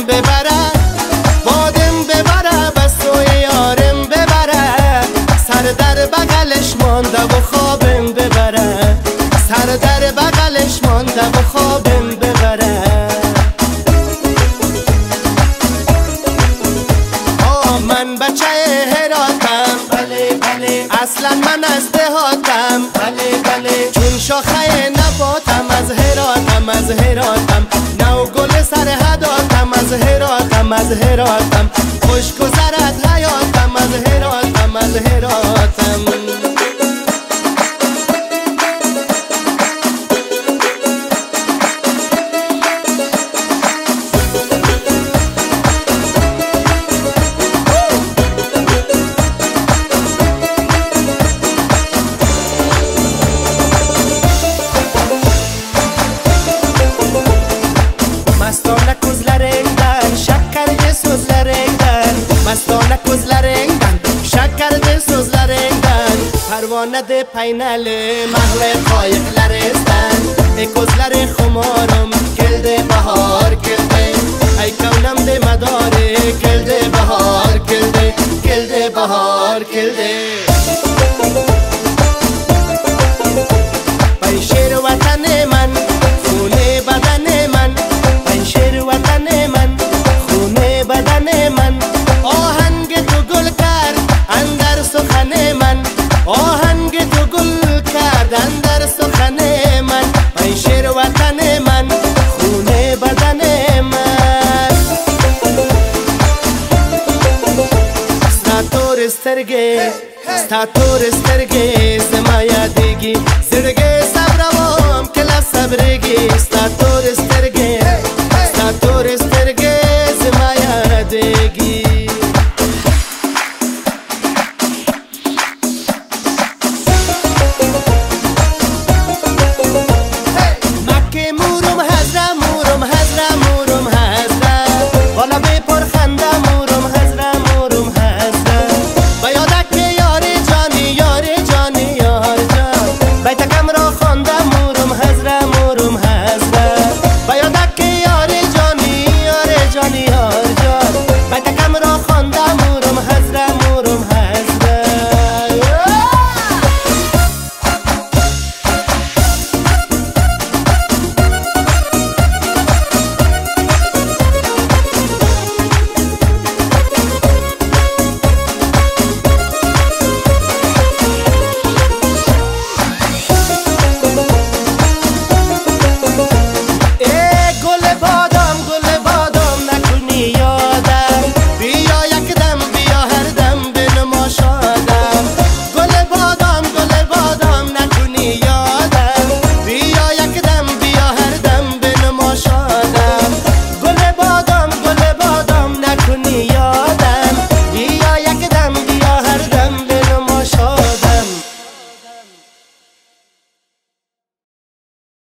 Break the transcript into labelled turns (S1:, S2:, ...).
S1: ببره، بادم ببره، به سوی یارم ببره. سر در بغلش مانده و خوابم ببره، سر در بغلش مانده و خوابم ببره. من بچه هراتم، بله بله، اصلا من از دهاتم، بله بله، چون شاخه نباتم، از هراتم، از هراتم، نو گل سر هداتم، از هراتم، از هراتم، خوش گذرد حیاتم، از هراتم، از هراتم. Mastona közleringden, şekerli sözleringden, mastona közleringden, şekerli sözleringden, pervane de peyneli mahle qayıqlarizden. Ey közleri xumorum keldi bahar keldi, ey kavnam de madari keldi bahar keldi, keldi bahar keldi. Panşir vatanı man, khune badane man, panşir vatanı man, khune badane man. آهنگ تو گل کرد اندر سخن من، آهنگ تو گل کرد اندر سخن من. پنشیر وطن من، خونه بدن من. ستاتور استرگه، ستاتور استرگه، زما یادگی